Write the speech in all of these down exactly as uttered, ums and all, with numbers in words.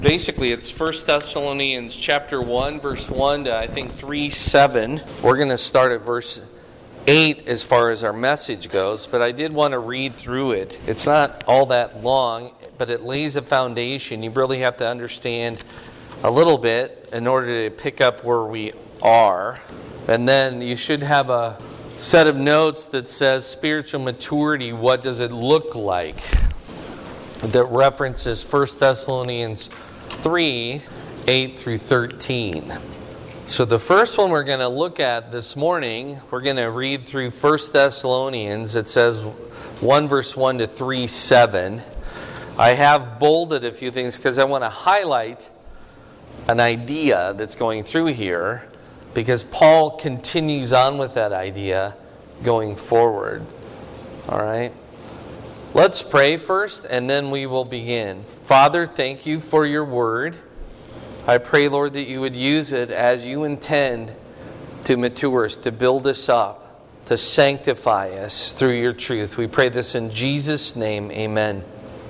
Basically, it's First Thessalonians chapter one, verse one to I think three seven. We're going to start at verse eight as far as our message goes, but I did want to read through it. It's not all that long, but it lays a foundation. You really have to understand a little bit in order to pick up where we are. And then you should have a set of notes that says spiritual maturity, what does it look like? That references First Thessalonians three, eight through thirteen. So the first one we're going to look at this morning, we're going to read through First Thessalonians. It says one verse one to three, seven. I have bolded a few things because I want to highlight an idea that's going through here, because Paul continues on with that idea going forward. All right? Let's pray first, and then we will begin. Father, thank you for your word. I pray, Lord, that you would use it as you intend to mature us, to build us up, to sanctify us through your truth. We pray this in Jesus' name, amen.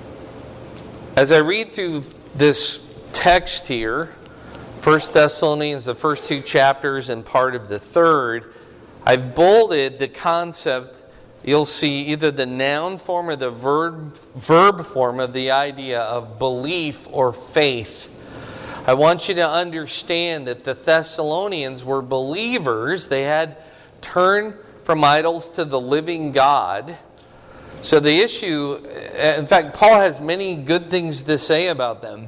As I read through this text here, First Thessalonians, the first two chapters and part of the third, I've bolded the concept. You'll see either the noun form or the verb, verb form of the idea of belief or faith. I want you to understand that the Thessalonians were believers. They had turned from idols to the living God. So the issue, in fact, Paul has many good things to say about them.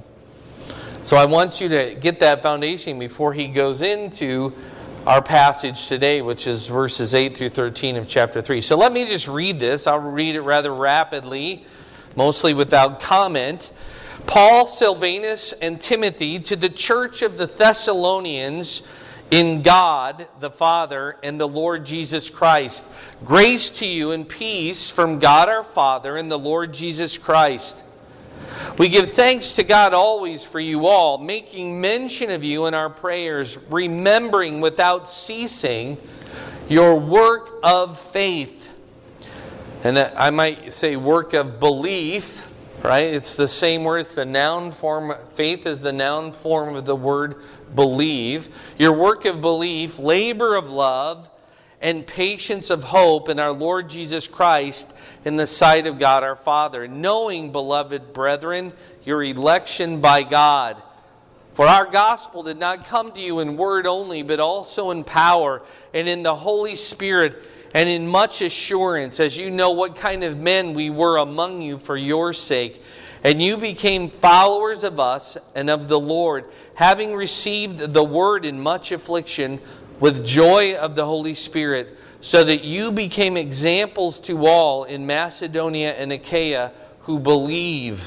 So I want you to get that foundation before he goes into our passage today, which is verses eight through thirteen of chapter three. So let me just read this. I'll read it rather rapidly, mostly without comment. Paul, Silvanus, and Timothy, to the church of the Thessalonians in God the Father and the Lord Jesus Christ. Grace to you and peace from God our Father and the Lord Jesus Christ. We give thanks to God always for you all, making mention of you in our prayers, remembering without ceasing your work of faith. And I might say work of belief, right? It's the same word. It's the noun form. Faith is the noun form of the word believe. Your work of belief, labor of love, and patience of hope in our Lord Jesus Christ in the sight of God our Father, knowing, beloved brethren, your election by God. For our gospel did not come to you in word only, but also in power and in the Holy Spirit and in much assurance, as you know what kind of men we were among you for your sake. And you became followers of us and of the Lord, having received the word in much affliction, with joy of the Holy Spirit, so that you became examples to all in Macedonia and Achaia who believe.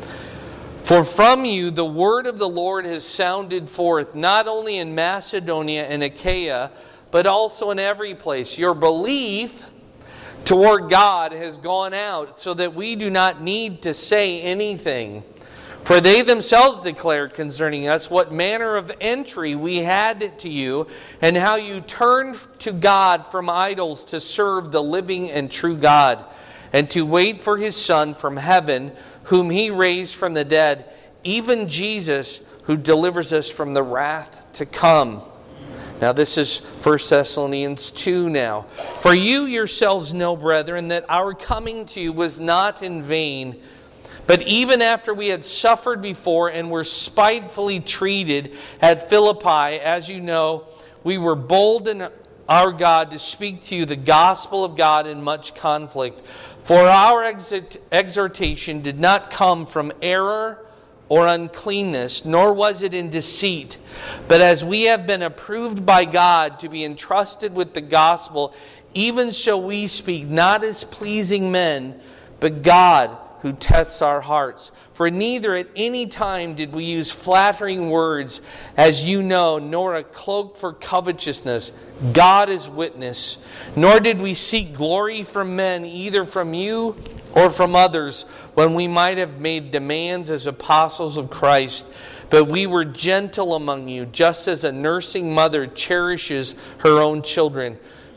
For from you the word of the Lord has sounded forth, not only in Macedonia and Achaia, but also in every place. Your belief toward God has gone out, so that we do not need to say anything. For they themselves declared concerning us what manner of entry we had to you, and how you turned to God from idols to serve the living and true God, and to wait for His Son from heaven, whom He raised from the dead, even Jesus, who delivers us from the wrath to come. Now this is First Thessalonians two now. For you yourselves know, brethren, that our coming to you was not in vain. But even after we had suffered before and were spitefully treated at Philippi, as you know, we were bold in our God to speak to you the gospel of God in much conflict. For our exhortation did not come from error or uncleanness, nor was it in deceit. But as we have been approved by God to be entrusted with the gospel, even so we speak, not as pleasing men, but God who tests our hearts. For neither at any time did we use flattering words, as you know, nor a cloak for covetousness. God is witness. Nor did we seek glory from men, either from you or from others, when we might have made demands as apostles of Christ. But we were gentle among you, just as a nursing mother cherishes her own children.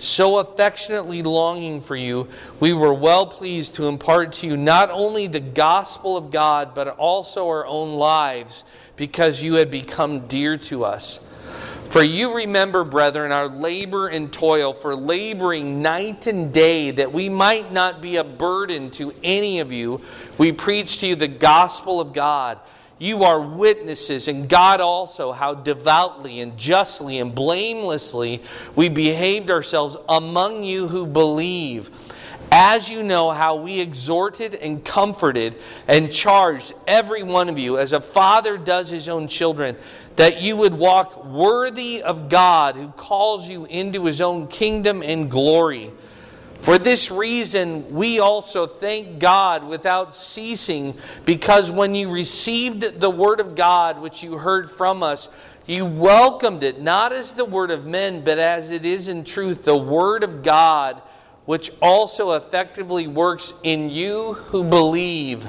so affectionately longing for you, we were well pleased to impart to you not only the gospel of God, but also our own lives, because you had become dear to us. For you remember, brethren, our labor and toil, for laboring night and day, that we might not be a burden to any of you. We preach to you the gospel of God. You are witnesses, and God also, how devoutly and justly and blamelessly we behaved ourselves among you who believe. As you know how we exhorted and comforted and charged every one of you, as a father does his own children, that you would walk worthy of God who calls you into his own kingdom and glory. For this reason, we also thank God without ceasing, because when you received the word of God which you heard from us, you welcomed it, not as the word of men, but as it is in truth, the word of God, which also effectively works in you who believe.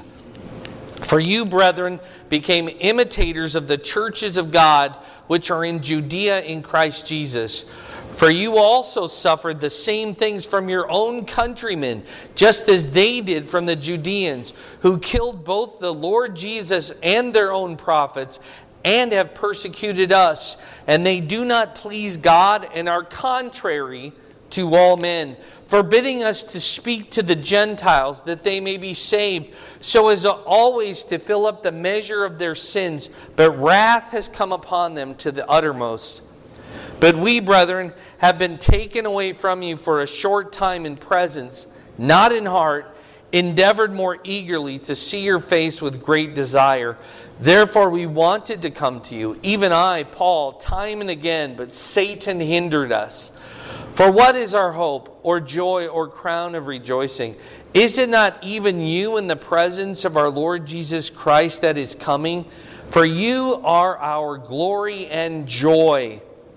For you, brethren, became imitators of the churches of God, which are in Judea in Christ Jesus. For you also suffered the same things from your own countrymen, just as they did from the Judeans, who killed both the Lord Jesus and their own prophets, and have persecuted us. And they do not please God, and are contrary to all men, forbidding us to speak to the Gentiles, that they may be saved, so as always to fill up the measure of their sins. But wrath has come upon them to the uttermost. But we, brethren, have been taken away from you for a short time in presence, not in heart, endeavored more eagerly to see your face with great desire. Therefore we wanted to come to you, even I, Paul, time and again, but Satan hindered us. For what is our hope, or joy, or crown of rejoicing? Is it not even you in the presence of our Lord Jesus Christ that is coming? For you are our glory and joy.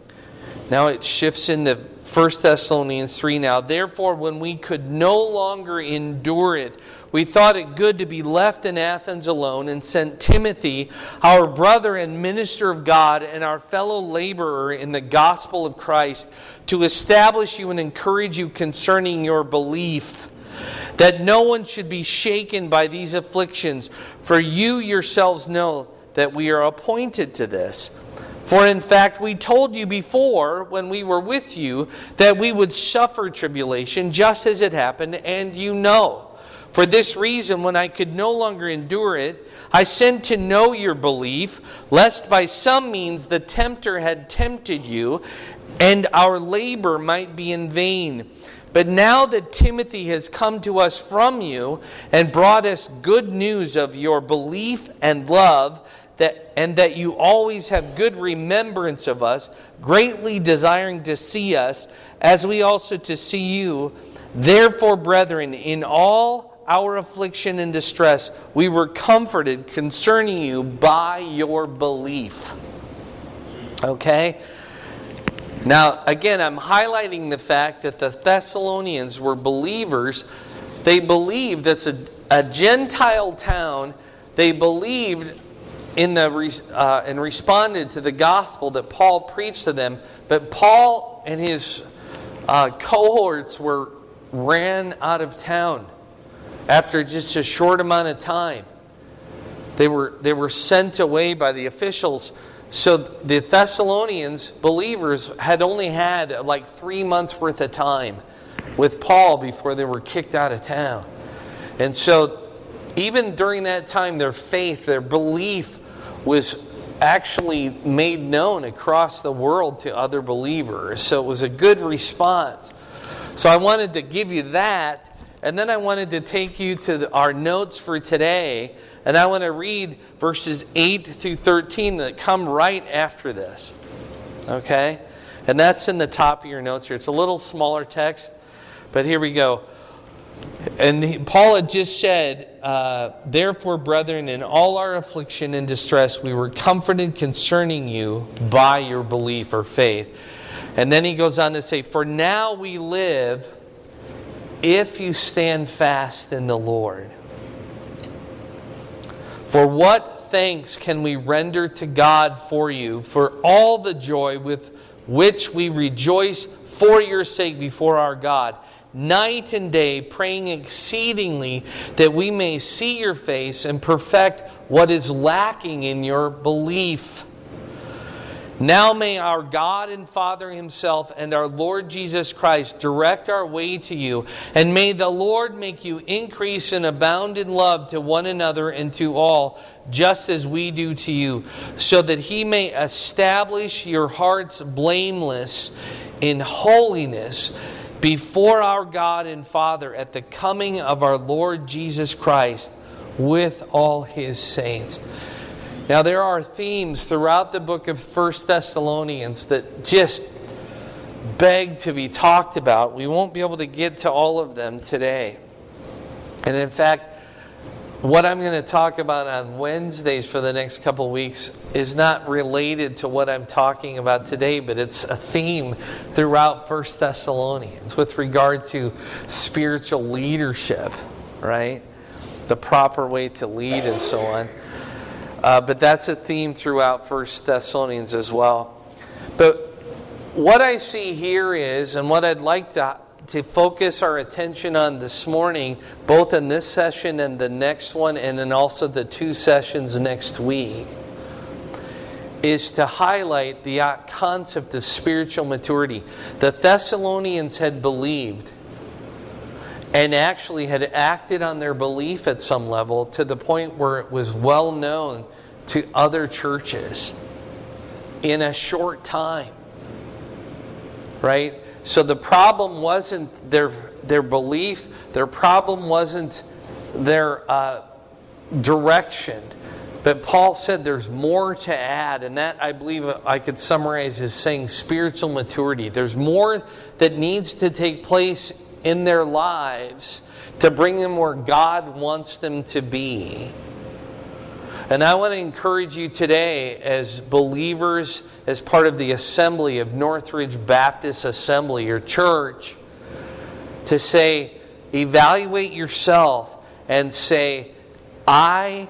Now it shifts into First Thessalonians three now. Therefore, when we could no longer endure it, we thought it good to be left in Athens alone, and sent Timothy, our brother and minister of God, and our fellow laborer in the gospel of Christ, to establish you and encourage you concerning your belief, that no one should be shaken by these afflictions. For you yourselves know that we are appointed to this. For in fact, we told you before, when we were with you, that we would suffer tribulation, just as it happened, and you know. For this reason, when I could no longer endure it, I sent to know your belief, lest by some means the tempter had tempted you, and our labor might be in vain. But now that Timothy has come to us from you, and brought us good news of your belief and love, That, and that you always have good remembrance of us, greatly desiring to see us, as we also to see you. Therefore, brethren, in all our affliction and distress, we were comforted concerning you by your belief. Okay? Now, again, I'm highlighting the fact that the Thessalonians were believers. They believed that's a, a Gentile town. They believed in the uh, and responded to the gospel that Paul preached to them. But Paul and his uh, cohorts were ran out of town after just a short amount of time. They were they were sent away by the officials. So the Thessalonians believers had only had like three months worth of time with Paul before they were kicked out of town. And so even during that time, their faith, their belief was actually made known across the world to other believers. So it was a good response. So I wanted to give you that, and then I wanted to take you to the, our notes for today, and I want to read verses eight through thirteen that come right after this. Okay? And that's in the top of your notes here. It's a little smaller text, but here we go. And he, Paul had just said, uh, therefore, brethren, in all our affliction and distress, we were comforted concerning you by your belief or faith. And then he goes on to say, for now we live if you stand fast in the Lord. For what thanks can we render to God for you, for all the joy with which we rejoice for your sake before our God, night and day, praying exceedingly that we may see your face and perfect what is lacking in your belief. Now may our God and Father himself and our Lord Jesus Christ direct our way to you, and may the Lord make you increase and abound in love to one another and to all, just as we do to you, so that he may establish your hearts blameless in holiness before our God and Father at the coming of our Lord Jesus Christ with all his saints. Now, there are themes throughout the book of First Thessalonians that just beg to be talked about. We won't be able to get to all of them today. And in fact, what I'm going to talk about on Wednesdays for the next couple weeks is not related to what I'm talking about today, but it's a theme throughout First Thessalonians with regard to spiritual leadership, right? The proper way to lead and so on. Uh, but that's a theme throughout First Thessalonians as well. But what I see here is, and what I'd like to, to focus our attention on this morning, both in this session and the next one, and then also the two sessions next week, is to highlight the concept of spiritual maturity. The Thessalonians had believed and actually had acted on their belief at some level to the point where it was well known to other churches in a short time. Right? So the problem wasn't their their belief, their problem wasn't their uh, direction. But Paul said there's more to add, and that I believe I could summarize as saying spiritual maturity. There's more that needs to take place in their lives to bring them where God wants them to be. And I want to encourage you today as believers, as part of the assembly of Northridge Baptist Assembly, your church, to say, evaluate yourself and say, I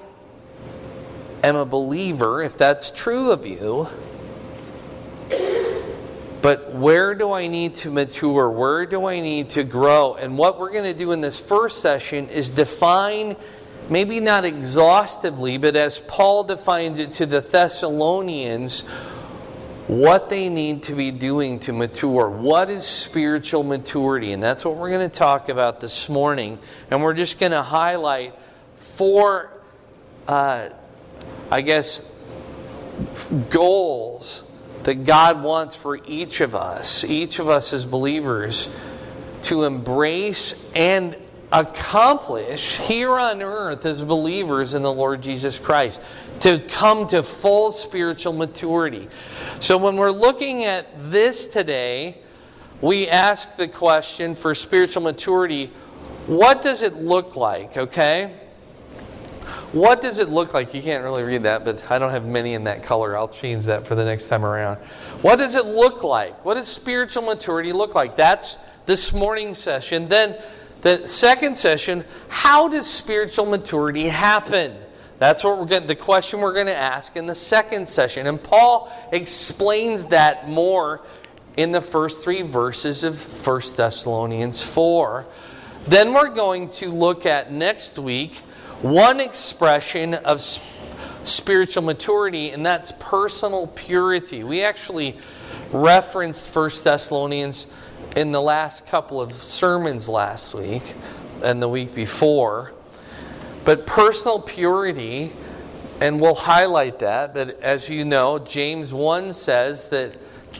am a believer, if that's true of you, but where do I need to mature? Where do I need to grow? And what we're going to do in this first session is define, maybe not exhaustively, but as Paul defines it to the Thessalonians, what they need to be doing to mature. What is spiritual maturity? And that's what we're going to talk about this morning. And we're just going to highlight four, uh, I guess, goals that God wants for each of us, each of us as believers, to embrace and accomplish here on earth as believers in the Lord Jesus Christ, to come to full spiritual maturity. So when we're looking at this today, we ask the question for spiritual maturity, what does it look like, okay? What does it look like? You can't really read that, but I don't have many in that color. I'll change that for the next time around. What does it look like? What does spiritual maturity look like? That's this morning's session. Then the second session, how does spiritual maturity happen? That's what we're going, the question we're going to ask in the second session. And Paul explains that more in the first three verses of First Thessalonians four. Then we're going to look at next week one expression of spiritual maturity, and that's personal purity. We actually referenced First Thessalonians in the last couple of sermons last week and the week before. But personal purity, and we'll highlight that, that as you know, James one says that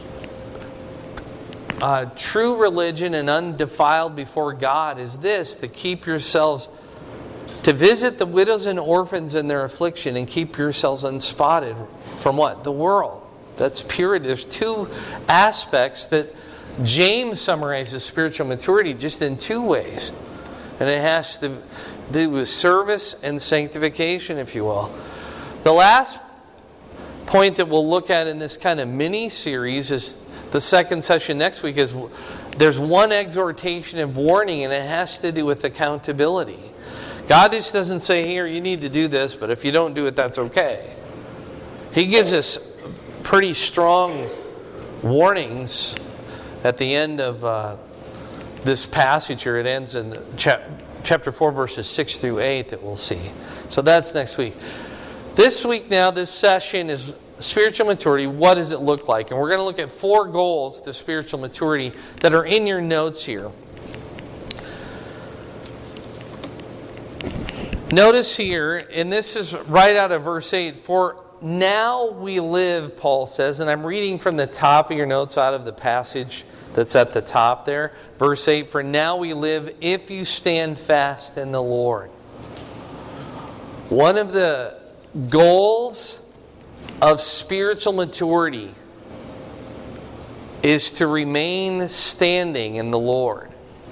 uh, true religion and undefiled before God is this, to keep yourselves to visit the widows and orphans in their affliction and keep yourselves unspotted from what? The world. That's purity. There's two aspects that James summarizes spiritual maturity just in two ways. And it has to do with service and sanctification, if you will. The last point that we'll look at in this kind of mini-series is the second session next week is there's one exhortation of warning, and it has to do with accountability. God just doesn't say, here, you need to do this, but if you don't do it, that's okay. He gives us pretty strong warnings at the end of uh, this passage here. It ends in chap- chapter four, verses six through eight that we'll see. So that's next week. This week now, this session is spiritual maturity. What does it look like? And we're going to look at four goals to spiritual maturity that are in your notes here. Notice here, and this is right out of verse eight, for now we live, Paul says, and I'm reading from the top of your notes out of the passage that's at the top there. Verse eight, for now we live if you stand fast in the Lord. One of the goals of spiritual maturity is to remain standing in the Lord.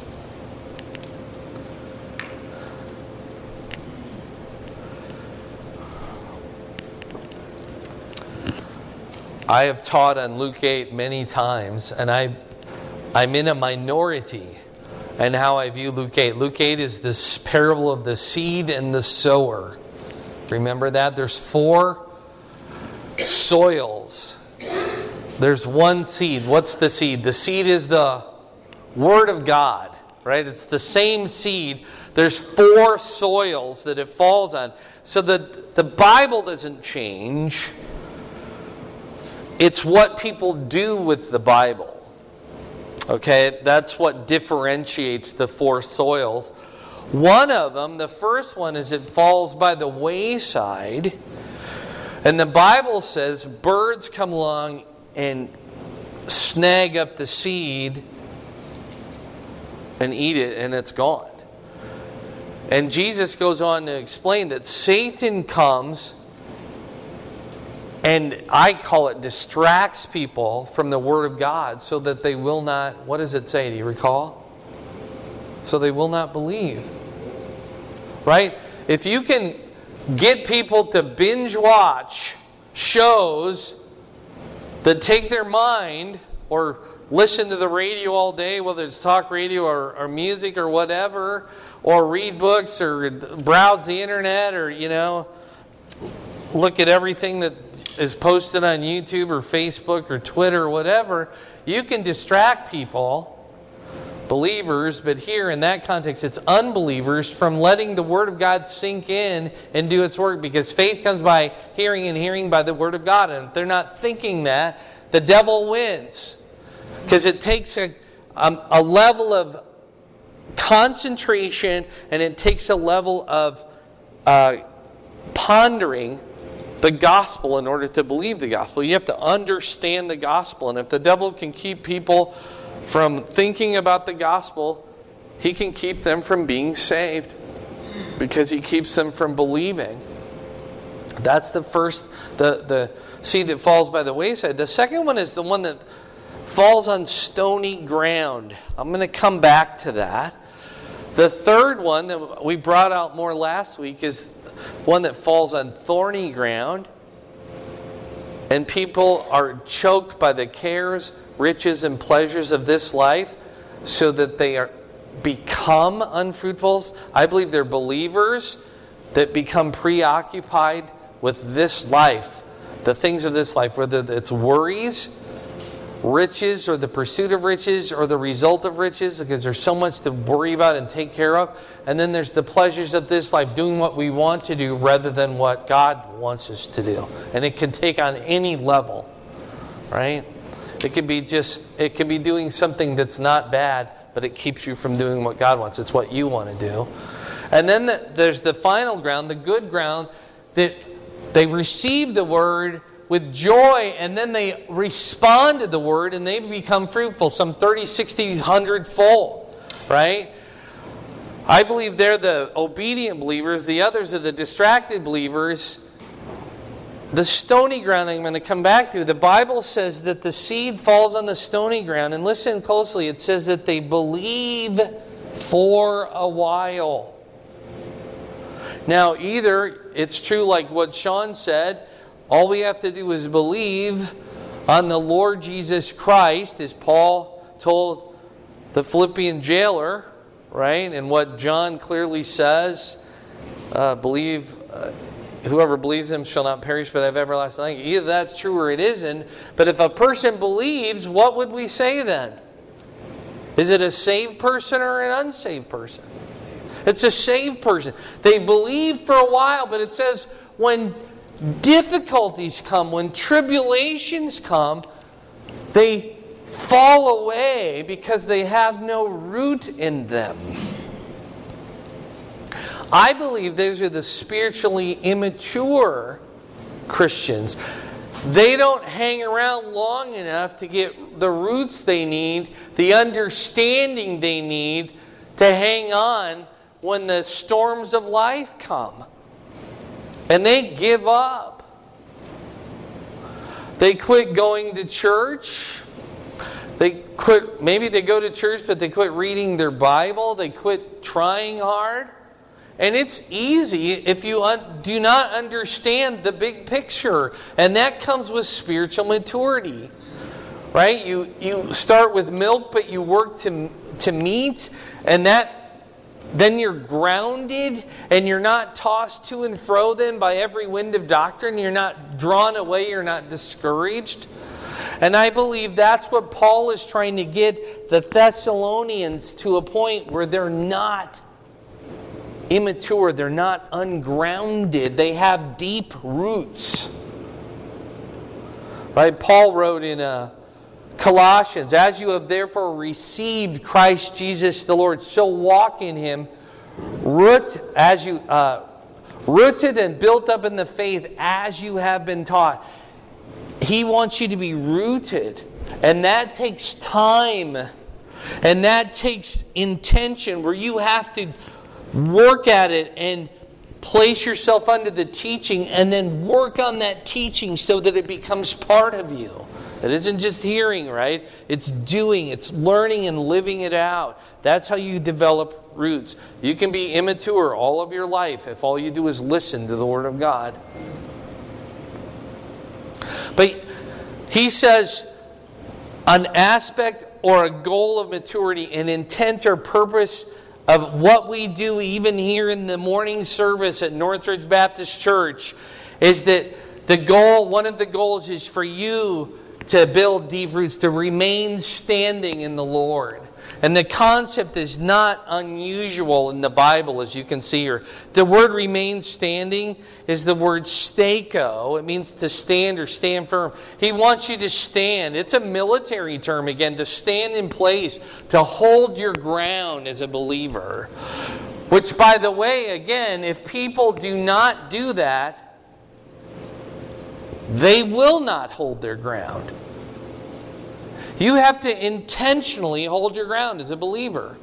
I have taught on Luke eight many times, and I, I'm in a minority in how I view Luke eight. Luke eight is this parable of the seed and the sower. Remember that? There's four soils. There's one seed. What's the seed? The seed is the Word of God, right? It's the same seed. There's four soils that it falls on. So the, the Bible doesn't change. It's what people do with the Bible. Okay? That's what differentiates the four soils. One of them, the first one, is it falls by the wayside. And the Bible says birds come along and snag up the seed and eat it, and it's gone. And Jesus goes on to explain that Satan comes, and I call it distracts people from the Word of God so that they will not, what does it say? Do you recall? So they will not believe. Right? If you can get people to binge watch shows that take their mind, or listen to the radio all day, whether it's talk radio or, or music or whatever, or read books or browse the internet, or, you know, look at everything that is posted on YouTube or Facebook or Twitter or whatever, you can distract people, believers, but here in that context it's unbelievers, from letting the Word of God sink in and do its work, because faith comes by hearing, and hearing by the Word of God. And if they're not thinking that, the devil wins, because it takes a, um, a level of concentration, and it takes a level of uh, pondering the gospel in order to believe the gospel. You have to understand the gospel, and if the devil can keep people from thinking about the gospel, he can keep them from being saved, because he keeps them from believing. That's the first, the, the seed that falls by the wayside. The second one is the one that falls on stony ground. I'm going to come back to that. The third one that we brought out more last week is one that falls on thorny ground, and people are choked by the cares, riches, and pleasures of this life, so that they are become unfruitful. I believe they're believers that become preoccupied with this life, the things of this life, whether it's worries, riches, or the pursuit of riches, or the result of riches, because there's so much to worry about and take care of. And then there's the pleasures of this life, doing what we want to do rather than what God wants us to do. And it can take on any level, right? It could be just, it could be doing something that's not bad, but it keeps you from doing what God wants. It's what you want to do. And then the, there's the final ground, the good ground, that they receive the Word with joy, and then they respond to the Word, and they become fruitful, some thirty, sixty, one hundred fold, right? I believe they're the obedient believers. The others are the distracted believers. The stony ground I'm going to come back to. The Bible says that the seed falls on the stony ground. And listen closely. It says that they believe for a while. Now, either it's true like what Sean said, all we have to do is believe on the Lord Jesus Christ, as Paul told the Philippian jailer, right? And what John clearly says, uh, believe uh, whoever believes him shall not perish but have everlasting life. Either that's true or it isn't. But if a person believes, what would we say then? Is it a saved person or an unsaved person? It's a saved person. They believe for a while, but it says when difficulties come, when tribulations come, they fall away because they have no root in them. I believe those are the spiritually immature Christians. They don't hang around long enough to get the roots they need, the understanding they need to hang on when the storms of life come. And they give up. They quit going to church. They quit, maybe they go to church, but they quit reading their Bible. They quit trying hard. And it's easy if you un- do not understand the big picture. And that comes with spiritual maturity. Right? You you start with milk, but you work to, to meat. And that then you're grounded and you're not tossed to and fro then by every wind of doctrine. You're not drawn away. You're not discouraged. And I believe that's what Paul is trying to get the Thessalonians to a point where they're not immature, they're not ungrounded, they have deep roots. Right? Paul wrote in uh, Colossians, as you have therefore received Christ Jesus the Lord, so walk in Him, root as you uh, rooted and built up in the faith as you have been taught. He wants you to be rooted, and that takes time, and that takes intention, where you have to work at it and place yourself under the teaching and then work on that teaching so that it becomes part of you. It isn't just hearing, right? It's doing, it's learning and living it out. That's how you develop roots. You can be immature all of your life if all you do is listen to the Word of God. But he says an aspect or a goal of maturity, an intent or purpose of what we do even here in the morning service at Northridge Baptist Church is that the goal, one of the goals is for you to build deep roots, to remain standing in the Lord. And the concept is not unusual in the Bible, as you can see here. The word remain standing is the word stako. It means to stand or stand firm. He wants you to stand. It's a military term, again, to stand in place, to hold your ground as a believer. Which, by the way, again, if people do not do that, they will not hold their ground. You have to intentionally hold your ground as a believer.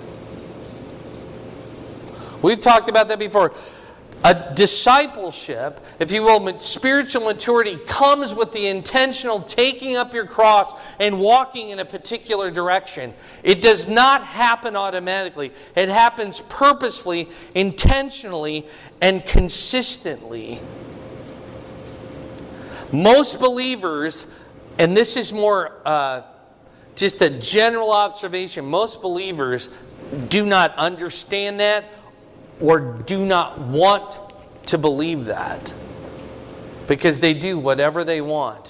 We've talked about that before. A discipleship, if you will, spiritual maturity comes with the intentional taking up your cross and walking in a particular direction. It does not happen automatically. It happens purposefully, intentionally, and consistently. Most believers, and this is more uh, just a general observation, most believers do not understand that or do not want to believe that because they do whatever they want.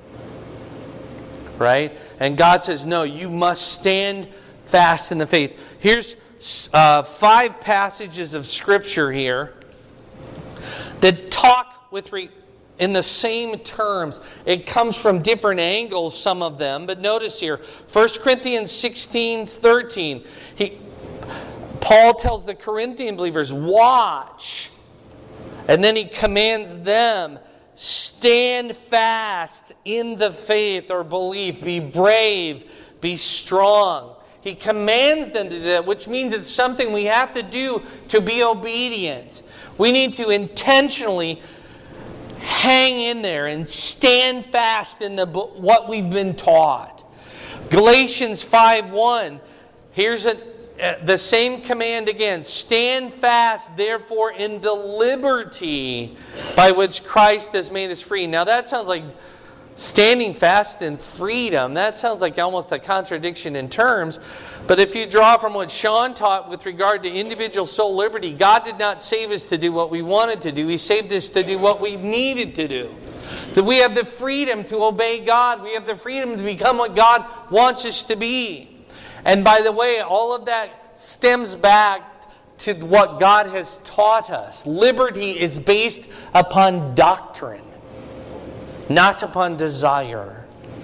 Right? And God says, no, you must stand fast in the faith. Here's uh, five passages of Scripture here that talk with re- in the same terms. It comes from different angles, some of them. But notice here, First Corinthians sixteen thirteen. He, Paul tells the Corinthian believers, watch. And then he commands them, stand fast in the faith or belief. Be brave. Be strong. He commands them to do that, which means it's something we have to do to be obedient. We need to intentionally hang in there and stand fast in the what we've been taught. Galatians five one. Here's a, uh, the same command again. Stand fast, therefore, in the liberty by which Christ has made us free. Now that sounds like Standing fast in freedom, that sounds like almost a contradiction in terms. But if you draw from what Sean taught with regard to individual soul liberty, God did not save us to do what we wanted to do. He saved us to do what we needed to do. That we have the freedom to obey God. We have the freedom to become what God wants us to be. And by the way, all of that stems back to what God has taught us. Liberty is based upon doctrine, not upon desire.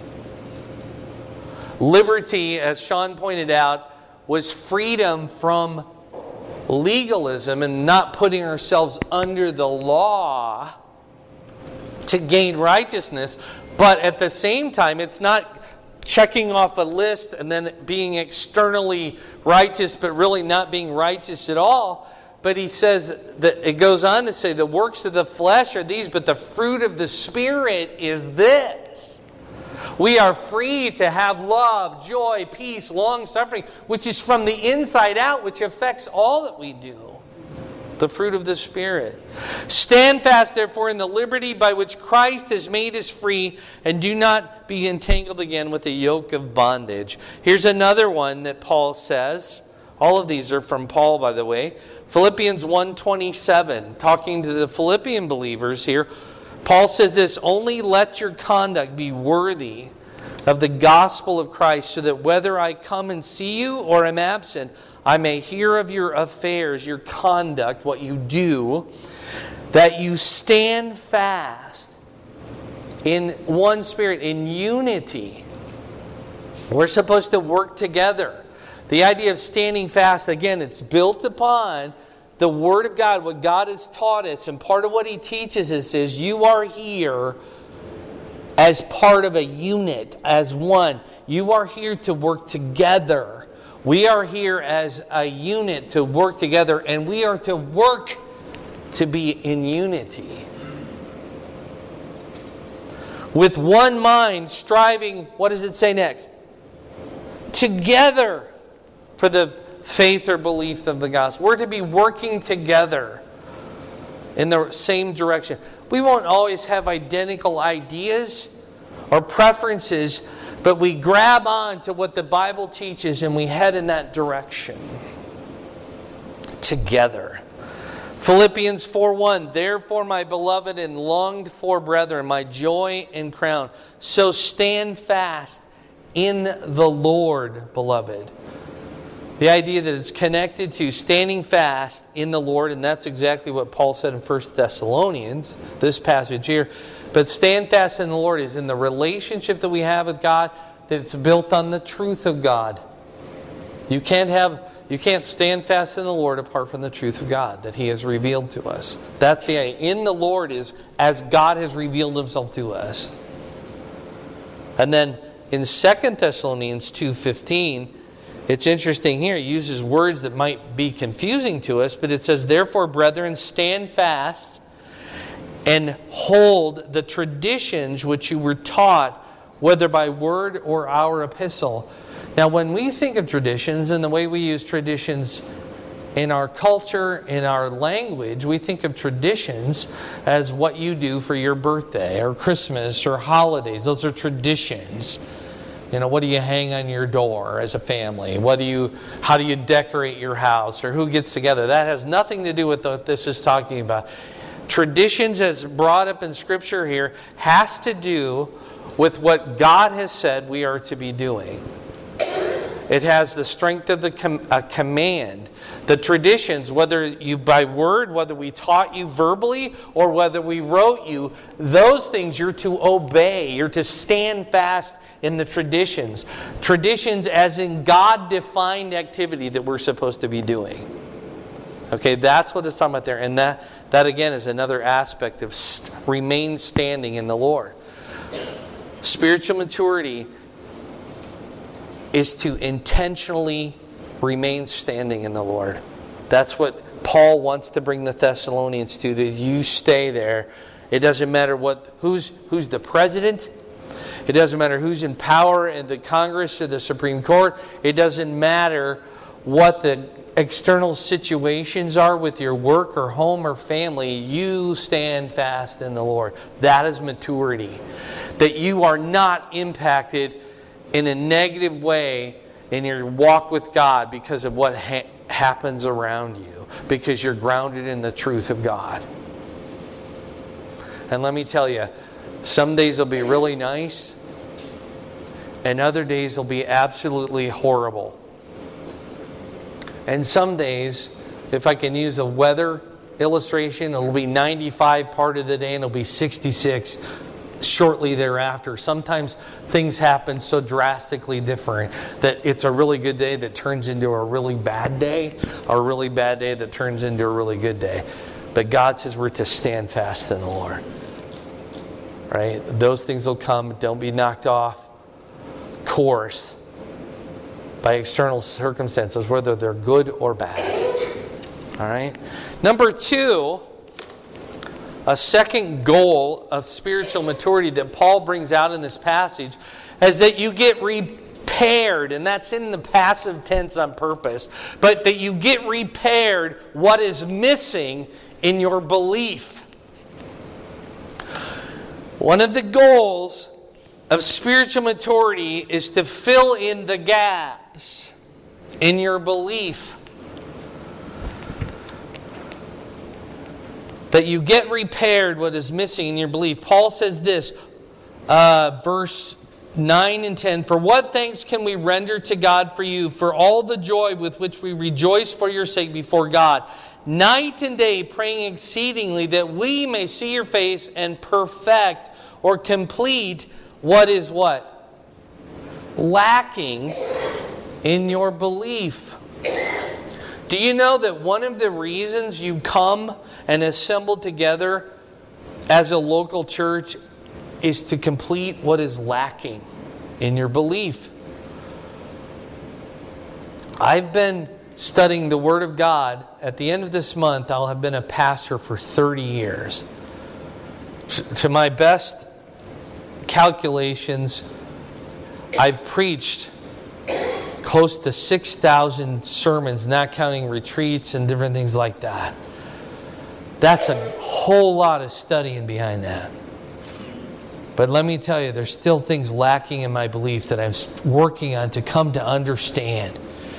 Liberty, as Sean pointed out, was freedom from legalism and not putting ourselves under the law to gain righteousness. But at the same time, it's not checking off a list and then being externally righteous but really not being righteous at all. But he says that it goes on to say the works of the flesh are these, but the fruit of the Spirit is this. We are free to have love, joy, peace, long-suffering, which is from the inside out, which affects all that we do. The fruit of the Spirit. Stand fast, therefore, in the liberty by which Christ has made us free, and do not be entangled again with the yoke of bondage. Here's another one that Paul says. All of these are from Paul, by the way. Philippians one twenty-seven, talking to the Philippian believers here. Paul says this, only let your conduct be worthy of the gospel of Christ, so that whether I come and see you or am absent, I may hear of your affairs, your conduct, what you do, that you stand fast in one spirit, in unity. We're supposed to work together. The idea of standing fast, again, it's built upon the Word of God, what God has taught us. And part of what He teaches us is you are here as part of a unit, as one. You are here to work together. We are here as a unit to work together, and we are to work to be in unity. With one mind, striving, what does it say next? Together for the faith or belief of the gospel. We're to be working together in the same direction. We won't always have identical ideas or preferences, but we grab on to what the Bible teaches and we head in that direction together. Philippians four one, therefore my beloved and longed for brethren, my joy and crown, so stand fast in the Lord, beloved. The idea that it's connected to standing fast in the Lord, and that's exactly what Paul said in First Thessalonians, this passage here. But stand fast in the Lord is in the relationship that we have with God, that it's built on the truth of God. You can't have, you can't stand fast in the Lord apart from the truth of God that He has revealed to us. That's the idea. In the Lord is as God has revealed Himself to us. And then in Second Thessalonians two fifteen, it's interesting here. It uses words that might be confusing to us, but it says, therefore, brethren, stand fast and hold the traditions which you were taught, whether by word or our epistle. Now, when we think of traditions and the way we use traditions in our culture, in our language, we think of traditions as what you do for your birthday or Christmas or holidays. Those are traditions. You know, what do you hang on your door as a family? What do you, how do you decorate your house? Or who gets together? That has nothing to do with what this is talking about. Traditions, as brought up in Scripture here, has to do with what God has said we are to be doing. It has the strength of the com- a command. The traditions, whether you by word, whether we taught you verbally, or whether we wrote you, those things you're to obey. You're to stand fast in the traditions. Traditions as in God-defined activity that we're supposed to be doing. Okay, that's what it's talking about there. And that, that again is another aspect of st- remain standing in the Lord. Spiritual maturity is to intentionally remain standing in the Lord. That's what Paul wants to bring the Thessalonians to, that you stay there. It doesn't matter what who's who's the president. It doesn't matter who's in power in the Congress or the Supreme Court. It doesn't matter what the external situations are with your work or home or family, you stand fast in the Lord. That is maturity. That you are not impacted in a negative way in your walk with God because of what ha- happens around you. Because you're grounded in the truth of God. And let me tell you, some days will be really nice, and other days will be absolutely horrible. And some days, if I can use a weather illustration, it'll be ninety-five part of the day and it'll be sixty-six shortly thereafter. Sometimes things happen so drastically different that it's a really good day that turns into a really bad day, or a really bad day that turns into a really good day. But God says we're to stand fast in the Lord. Right? Those things will come. Don't be knocked off course by external circumstances, whether they're good or bad. All right? Number two, a second goal of spiritual maturity that Paul brings out in this passage is that you get repaired, and that's in the passive tense on purpose, but that you get repaired what is missing in your belief. One of the goals of spiritual maturity is to fill in the gaps in your belief. That you get repaired what is missing in your belief. Paul says this, uh, verse nine and ten, "For what thanks can we render to God for you, for all the joy with which we rejoice for your sake before God, night and day praying exceedingly that we may see your face and perfect or complete what is what? Lacking in your belief." Do you know that one of the reasons you come and assemble together as a local church is to complete what is lacking in your belief? I've been studying the Word of God. At the end of this month, I'll have been a pastor for thirty years. To my best calculations, I've preached close to six thousand sermons, not counting retreats and different things like that. That's a whole lot of studying behind that. But let me tell you, there's still things lacking in my belief that I'm working on to come to understand.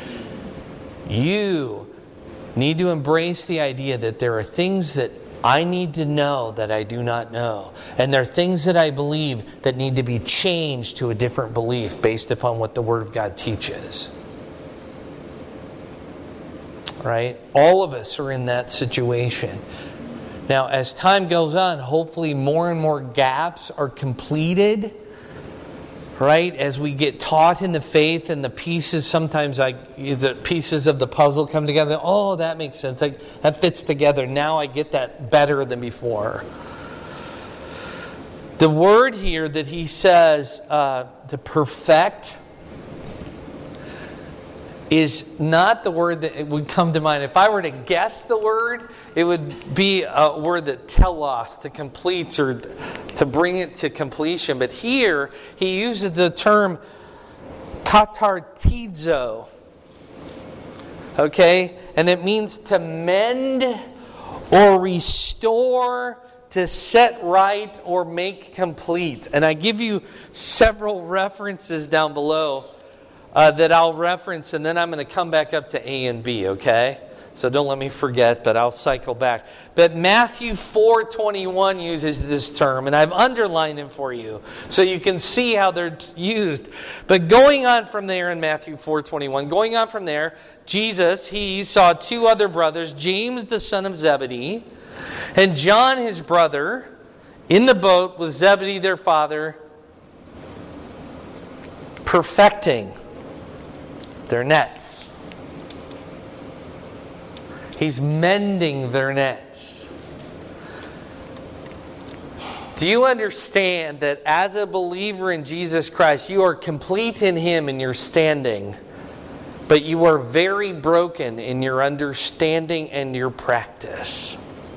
You need to embrace the idea that there are things that I need to know that I do not know. And there are things that I believe that need to be changed to a different belief based upon what the Word of God teaches. Right? All of us are in that situation. Now, as time goes on, hopefully more and more gaps are completed. Right? As we get taught in the faith and the pieces, sometimes I, the pieces of the puzzle come together. Oh, that makes sense. Like, that fits together. Now I get that better than before. The word here that he says uh, to perfect is not the word that would come to mind. If I were to guess the word, it would be a word that telos, to complete or to bring it to completion. But here, he uses the term katartizo. Okay? And it means to mend or restore, to set right or make complete. And I give you several references down below Uh, that I'll reference, and then I'm going to come back up to A and B, okay? So don't let me forget, but I'll cycle back. But Matthew four twenty-one uses this term, and I've underlined it for you so you can see how they're used. But going on from there in Matthew four twenty-one, going on from there, Jesus, he saw two other brothers, James the son of Zebedee, and John his brother, in the boat with Zebedee their father, perfecting their nets. He's mending their nets. Do you understand that as a believer in Jesus Christ, you are complete in Him in your standing, but you are very broken in your understanding and your practice?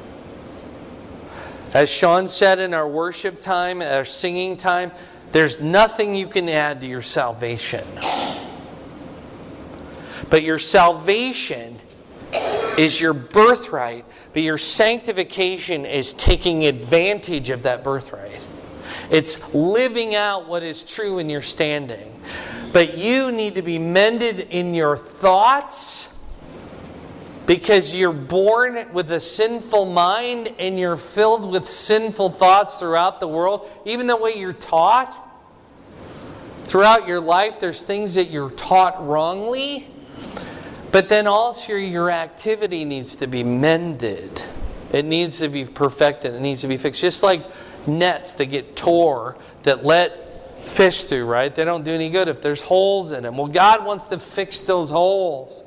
As Sean said in our worship time, our singing time, there's nothing you can add to your salvation. But your salvation is your birthright, but your sanctification is taking advantage of that birthright. It's living out what is true in your standing. But you need to be mended in your thoughts because you're born with a sinful mind and you're filled with sinful thoughts throughout the world. Even the way you're taught, throughout your life, there's things that you're taught wrongly. But then also your activity needs to be mended. It needs to be perfected. It needs to be fixed. Just like nets that get tore, that let fish through, right? They don't do any good if there's holes in them. Well, God wants to fix those holes.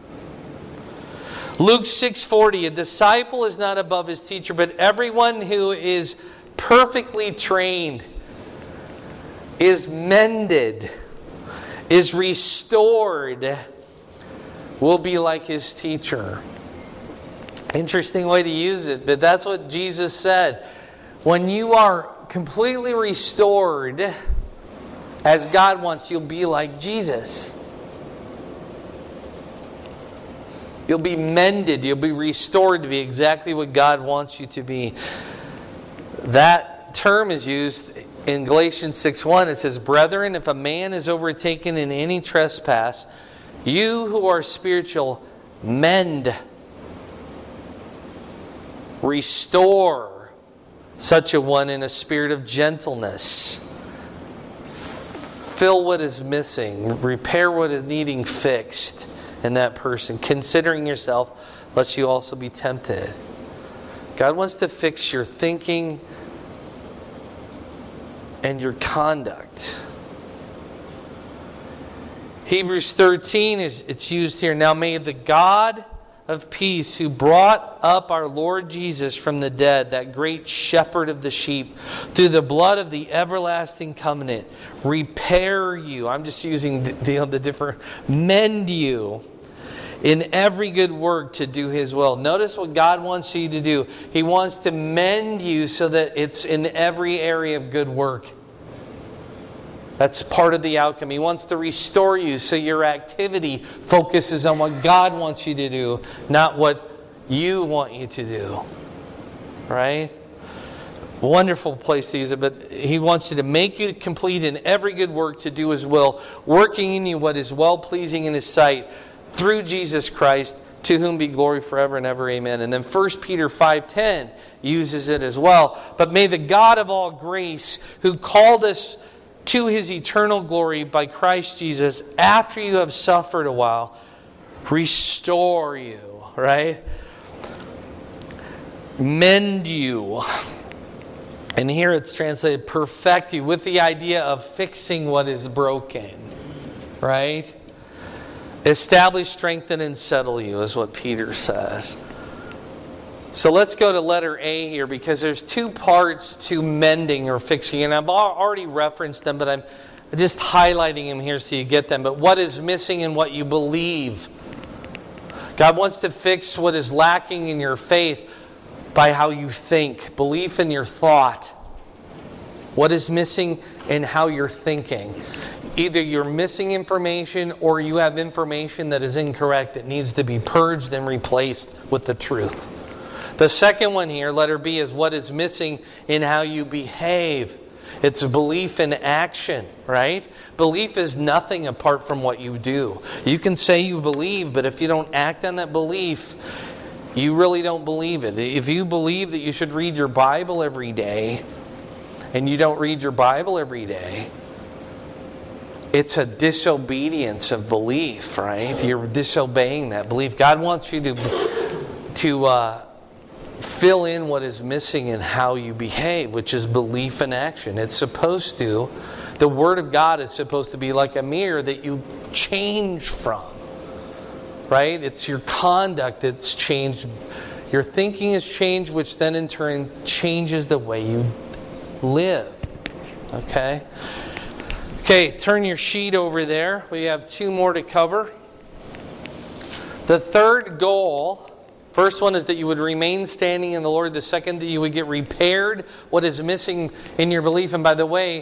Luke six forty, a disciple is not above his teacher, but everyone who is perfectly trained is mended, is restored, will be like his teacher. Interesting way to use it, but that's what Jesus said. When you are completely restored as God wants, you'll be like Jesus. You'll be mended, you'll be restored to be exactly what God wants you to be. That term is used in Galatians six one. It says, "Brethren, if a man is overtaken in any trespass, you who are spiritual, mend, restore such a one in a spirit of gentleness." Fill what is missing, repair what is needing fixed in that person, considering yourself, lest you also be tempted. God wants to fix your thinking and your conduct. Hebrews thirteen is it's used here. "Now may the God of peace, who brought up our Lord Jesus from the dead, that great shepherd of the sheep, through the blood of the everlasting covenant, repair you." I'm just using the, the, the different, mend you in every good work to do His will. Notice what God wants you to do. He wants to mend you so that it's in every area of good work. That's part of the outcome. He wants to restore you so your activity focuses on what God wants you to do, not what you want you to do. Right? Wonderful place to use it, but He wants you to make you complete in every good work to do His will, working in you what is well-pleasing in His sight, through Jesus Christ, to whom be glory forever and ever. Amen. And then First Peter five ten uses it as well. "But may the God of all grace, who called us to His eternal glory by Christ Jesus, after you have suffered a while, restore you," right? Mend you. And here it's translated perfect you, with the idea of fixing what is broken, right? Establish, strengthen, and settle you is what Peter says. So let's go to letter A here, because there's two parts to mending or fixing. And I've already referenced them, but I'm just highlighting them here so you get them. But what is missing in what you believe? God wants to fix what is lacking in your faith by how you think. Belief in your thought. What is missing in how you're thinking? Either you're missing information or you have information that is incorrect that needs to be purged and replaced with the truth. The second one here, letter B, is what is missing in how you behave. It's belief in action, right? Belief is nothing apart from what you do. You can say you believe, but if you don't act on that belief, you really don't believe it. If you believe that you should read your Bible every day, and you don't read your Bible every day, it's a disobedience of belief, right? You're disobeying that belief. God wants you to, to uh, fill in what is missing in how you behave, which is belief in action. It's supposed to, the Word of God is supposed to be like a mirror that you change from, right? It's your conduct that's changed. Your thinking is changed, which then in turn changes the way you live. Okay? Okay, turn your sheet over there. We have two more to cover. The third goal, first one is that you would remain standing in the Lord. The second, that you would get repaired what is missing in your belief. And by the way,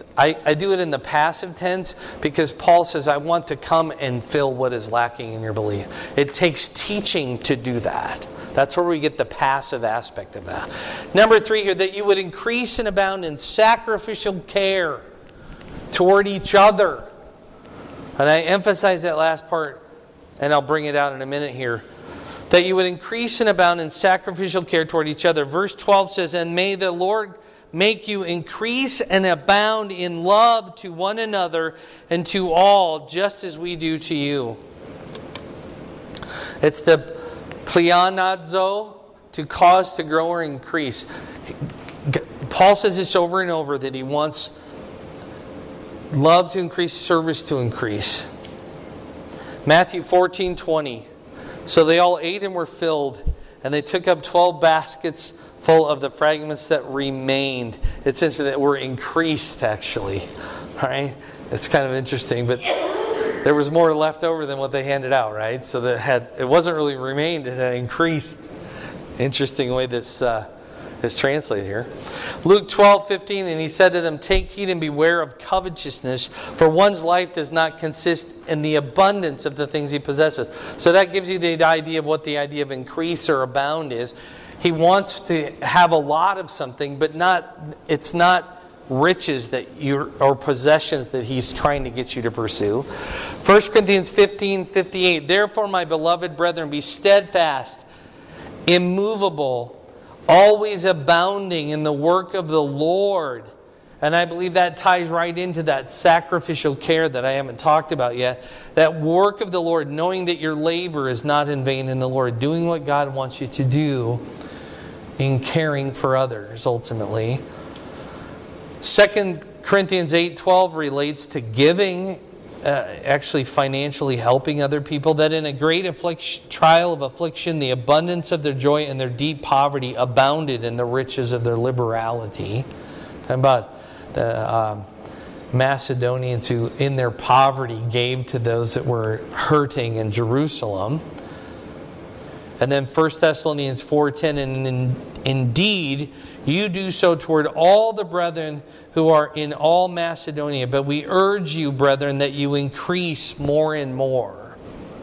I, I do it in the passive tense because Paul says, I want to come and fill what is lacking in your belief. It takes teaching to do that. That's where we get the passive aspect of that. Number three here, that you would increase and abound in sacrificial care toward each other. And I emphasize that last part, and I'll bring it out in a minute here. That you would increase and abound in sacrificial care toward each other. Verse twelve says, and may the Lord make you increase and abound in love to one another and to all, just as we do to you. It's the pleonazo, to cause to grow or increase. Paul says this over and over, that he wants love to increase, service to increase. Matthew fourteen twenty. So they all ate and were filled, and they took up twelve baskets full of the fragments that remained. It says that were increased, actually. All right? It's kind of interesting, but there was more left over than what they handed out, right? So that had it wasn't really remained, it had increased. Interesting way this uh, is translated here. Luke twelve fifteen, and he said to them, take heed and beware of covetousness, for one's life does not consist in the abundance of the things he possesses. So that gives you the idea of what the idea of increase or abound is. He wants to have a lot of something, but not it's not riches that you or possessions that he's trying to get you to pursue. First Corinthians fifteen fifty-eight, therefore, my beloved brethren, be steadfast, immovable, always abounding in the work of the Lord. And I believe that ties right into that sacrificial care that I haven't talked about yet. That work of the Lord, knowing that your labor is not in vain in the Lord. Doing what God wants you to do in caring for others, ultimately. Second Corinthians eight twelve relates to giving, uh, actually financially helping other people. That in a great affliction, trial of affliction, the abundance of their joy and their deep poverty abounded in the riches of their liberality. Talking about the um, Macedonians who in their poverty gave to those that were hurting in Jerusalem. And then First Thessalonians four ten, and in, indeed you do so toward all the brethren who are in all Macedonia. But we urge you, brethren, that you increase more and more.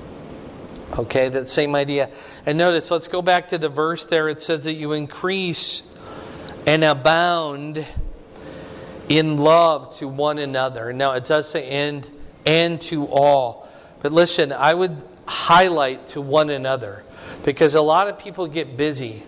Okay, that same idea. And notice, let's go back to the verse there. It says that you increase and abound in love to one another. Now, it does say and, and to all. But listen, I would highlight to one another. Because a lot of people get busy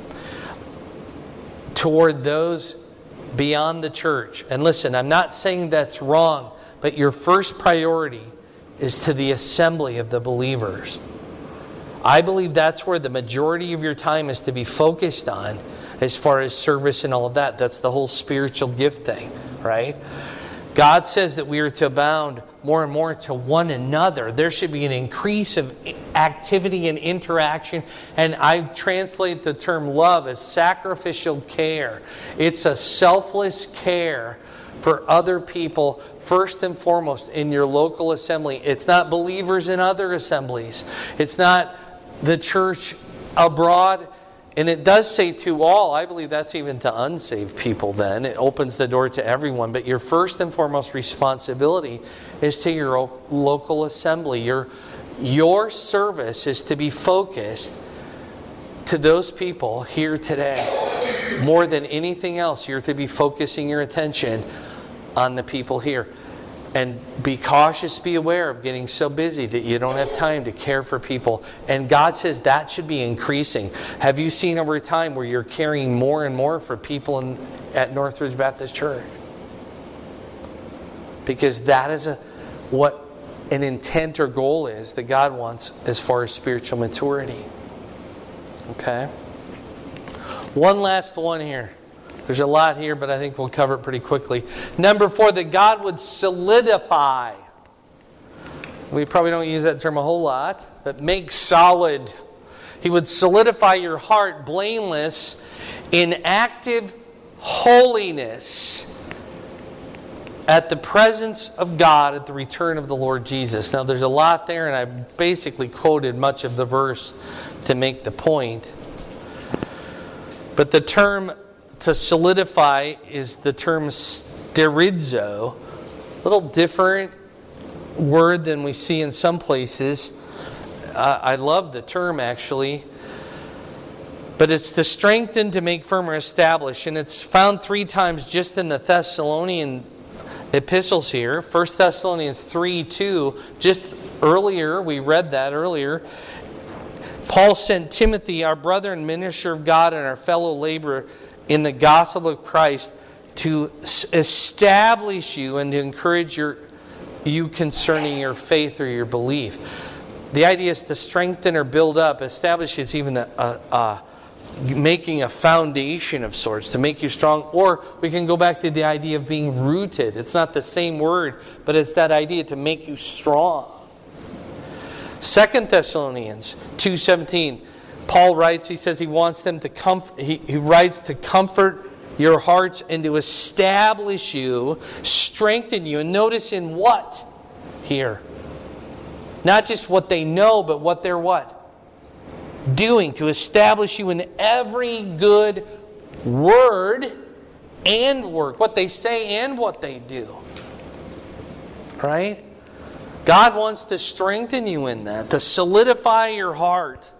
toward those beyond the church. And listen, I'm not saying that's wrong, but your first priority is to the assembly of the believers. I believe that's where the majority of your time is to be focused on as far as service and all of that. That's the whole spiritual gift thing, right? God says that we are to abound more and more to one another. There should be an increase of activity and interaction. And I translate the term love as sacrificial care. It's a selfless care for other people, first and foremost, in your local assembly. It's not believers in other assemblies. It's not the church abroad. And it does say to all. I believe that's even to unsaved people then. It opens the door to everyone. But your first and foremost responsibility is to your local assembly. Your, your service is to be focused to those people here today. More than anything else, you're to be focusing your attention on the people here. And be cautious, be aware of getting so busy that you don't have time to care for people. And God says that should be increasing. Have you seen over time where you're caring more and more for people in, at Northridge Baptist Church? Because that is a what an intent or goal is that God wants as far as spiritual maturity. Okay? One last one here. There's a lot here, but I think we'll cover it pretty quickly. Number four, that God would solidify. We probably don't use that term a whole lot, but make solid. He would solidify your heart blameless in active holiness at the presence of God at the return of the Lord Jesus. Now, there's a lot there, and I basically quoted much of the verse to make the point. But the term to solidify is the term sterizo. A little different word than we see in some places. Uh, I love the term actually. But it's to strengthen, to make firm, or establish. And it's found three times just in the Thessalonian epistles here. First Thessalonians three two. Just earlier, we read that earlier. Paul sent Timothy, our brother and minister of God and our fellow laborer in the gospel of Christ, to establish you and to encourage your, you concerning your faith or your belief. The idea is to strengthen or build up. Establish is even a, a, a making a foundation of sorts to make you strong. Or we can go back to the idea of being rooted. It's not the same word, but it's that idea to make you strong. Second Thessalonians two seventeen, Paul writes, he says he wants them to comfort, he, he writes to comfort your hearts and to establish you, strengthen you. And notice in what here? Not just what they know, but what they're what? Doing, to establish you in every good word and work. What they say and what they do. Right? God wants to strengthen you in that, to solidify your heart.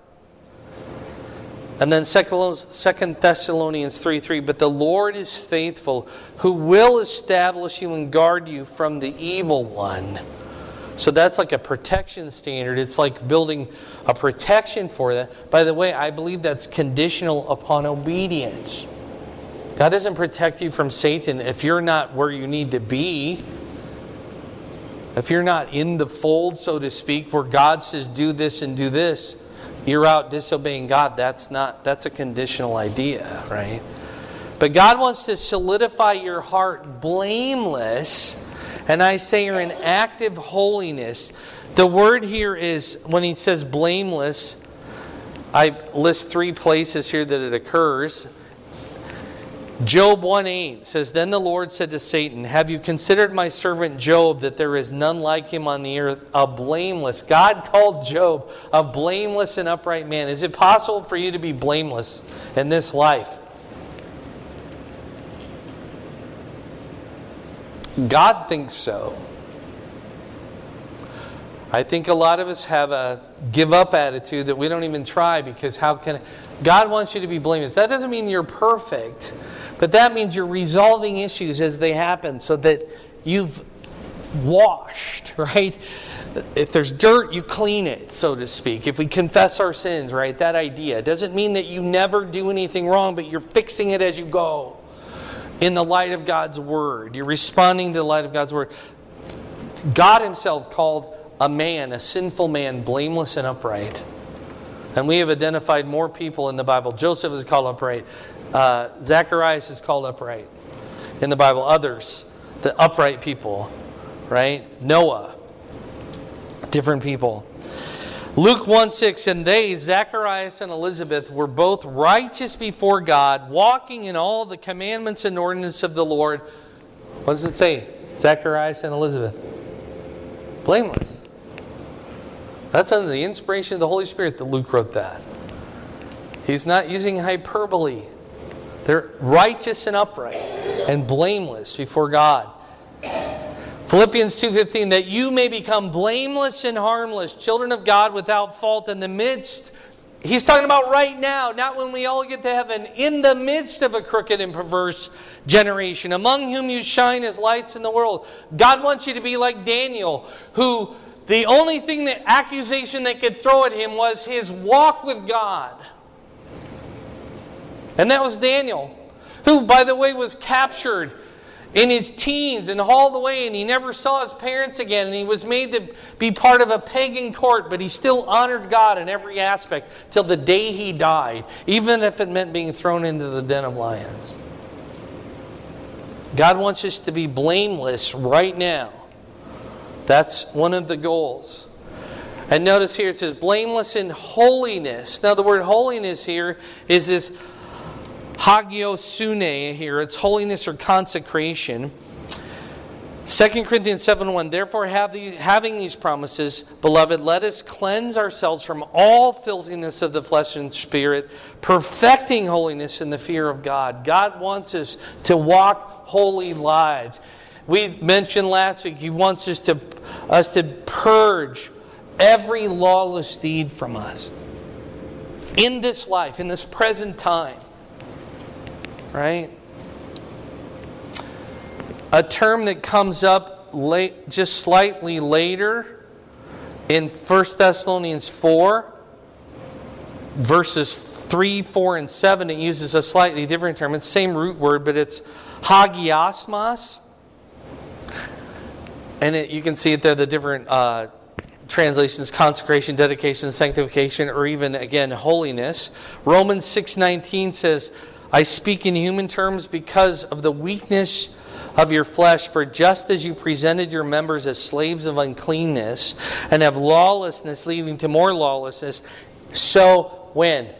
And then Second Thessalonians three three, but the Lord is faithful, who will establish you and guard you from the evil one. So that's like a protection standard. It's like building a protection for that. By the way, I believe that's conditional upon obedience. God doesn't protect you from Satan if you're not where you need to be. If you're not in the fold, so to speak, where God says do this and do this, you're out disobeying God. That's not, that's a conditional idea, right? But God wants to solidify your heart blameless. And I say you're in active holiness. The word here is, when he says blameless, I list three places here that it occurs. Job one eight says, then the Lord said to Satan, have you considered my servant Job, that there is none like him on the earth, a blameless? God called Job a blameless and upright man. Is it possible for you to be blameless in this life? God thinks so. I think a lot of us have a give up attitude that we don't even try because how can... God wants you to be blameless. That doesn't mean you're perfect, but that means you're resolving issues as they happen so that you've washed, right? If there's dirt, you clean it, so to speak. If we confess our sins, right? That idea. It doesn't mean that you never do anything wrong, but you're fixing it as you go. In the light of God's Word. You're responding to the light of God's Word. God Himself called a man, a sinful man, blameless and upright. And we have identified more people in the Bible. Joseph is called upright. Uh, Zacharias is called upright in the Bible. Others, the upright people, right? Noah, different people. Luke one six, and they, Zacharias and Elizabeth, were both righteous before God, walking in all the commandments and ordinances of the Lord. What does it say? Zacharias and Elizabeth. Blameless. That's under the inspiration of the Holy Spirit that Luke wrote that. He's not using hyperbole. They're righteous and upright and blameless before God. Philippians two fifteen, that you may become blameless and harmless, children of God without fault in the midst. He's talking about right now, not when we all get to heaven. In the midst of a crooked and perverse generation, among whom you shine as lights in the world. God wants you to be like Daniel, who the only thing, that accusation they could throw at him was his walk with God. And that was Daniel, who, by the way, was captured in his teens and hauled away, and he never saw his parents again, and he was made to be part of a pagan court, but he still honored God in every aspect till the day he died, even if it meant being thrown into the den of lions. God wants us to be blameless right now. That's one of the goals. And notice here it says blameless in holiness. Now the word holiness here is this hagiosune here. It's holiness or consecration. Second Corinthians seven one, therefore have the, having these promises, beloved, let us cleanse ourselves from all filthiness of the flesh and spirit, perfecting holiness in the fear of God. God wants us to walk holy lives. We mentioned last week He wants us to us to purge every lawless deed from us in this life, in this present time. Right? A term that comes up late, just slightly later in First Thessalonians four, verses three, four, and seven, it uses a slightly different term. It's the same root word, but it's hagiasmos. And it, you can see it there, the different uh, translations: consecration, dedication, sanctification, or even, again, holiness. Romans six nineteen says, I speak in human terms because of the weakness of your flesh, for just as you presented your members as slaves of uncleanness and have lawlessness leading to more lawlessness, so when?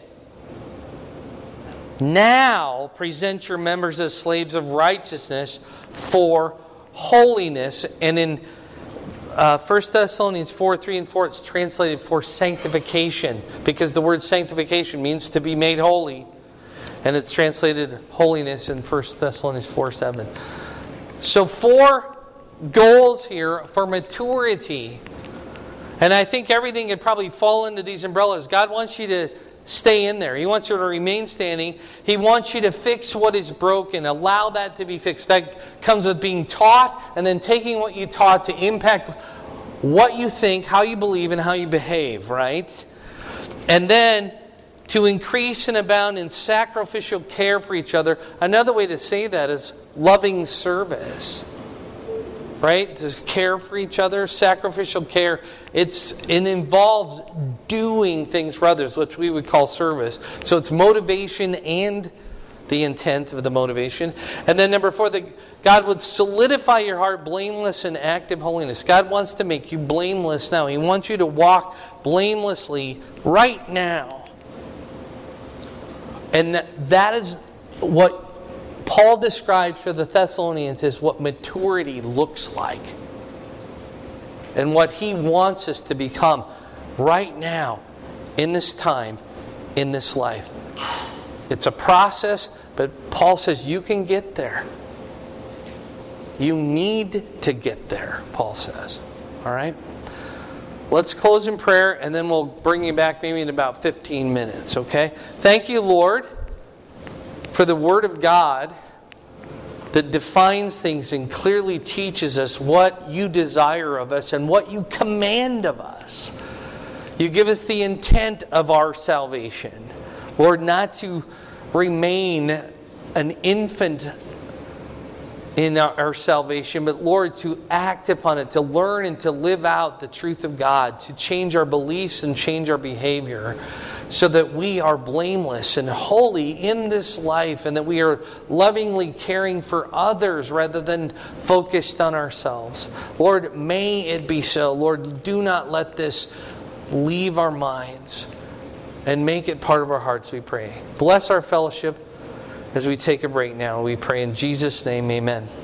Now present your members as slaves of righteousness for holiness. And in uh, First Thessalonians four, three and four, it's translated for sanctification, because the word sanctification means to be made holy. And it's translated holiness in First Thessalonians four, seven. So four goals here for maturity. And I think everything could probably fall into these umbrellas. God wants you to stay in there. He wants you to remain standing. He wants you to fix what is broken. Allow that to be fixed. That comes with being taught and then taking what you taught to impact what you think, how you believe, and how you behave, right? And then to increase and abound in sacrificial care for each other. Another way to say that is loving service. Right? To care for each other, sacrificial care. It's it involves doing things for others, which we would call service. So it's motivation and the intent of the motivation. And then number four, that God would solidify your heart blameless and active holiness. God wants to make you blameless now. He wants you to walk blamelessly right now. And that, that is what Paul describes for the Thessalonians as what maturity looks like. And what he wants us to become right now, in this time, in this life. It's a process, but Paul says you can get there. You need to get there, Paul says. All right? Let's close in prayer, and then we'll bring you back maybe in about fifteen minutes, okay? Thank you, Lord, for the Word of God that defines things and clearly teaches us what you desire of us and what you command of us. You give us the intent of our salvation. Lord, not to remain an infant in our, our salvation, but Lord, to act upon it, to learn and to live out the truth of God, to change our beliefs and change our behavior so that we are blameless and holy in this life, and that we are lovingly caring for others rather than focused on ourselves. Lord, may it be so. Lord, do not let this leave our minds, and make it part of our hearts, we pray. Bless our fellowship as we take a break now. We pray in Jesus' name, amen.